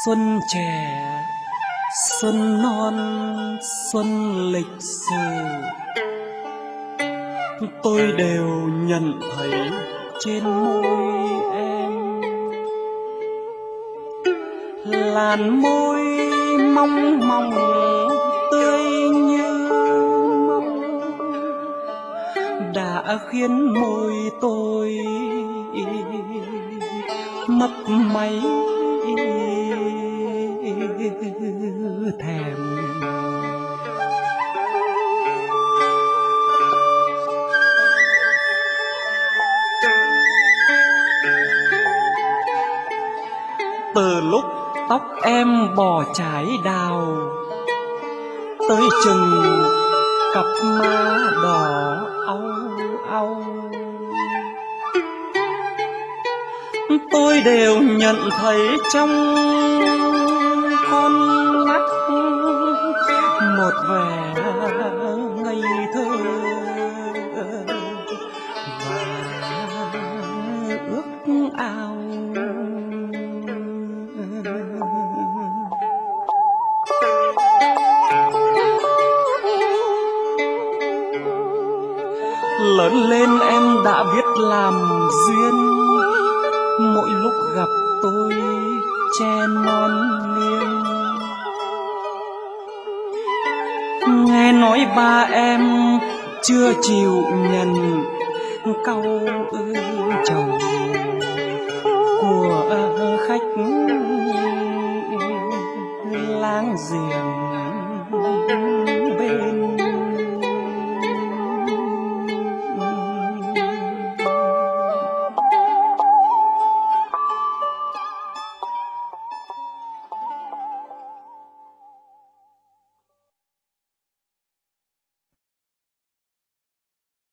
Xuân trẻ, xuân non, xuân lịch sử, tôi đều nhận thấy trên môi em. Làn môi mong mong tươi như mong đã khiến môi tôi mấp máy thèm. Từ lúc tóc em bỏ trái đào tới chừng cặp má đỏ au au, tôi đều nhận thấy trong con mắt một vẻ ngây thơ và ước ao. Lớn lên em đã biết làm duyên, mỗi lúc gặp tôi che non liêng. Nghe nói ba em chưa chịu nhận cau chồng của khách láng giềng.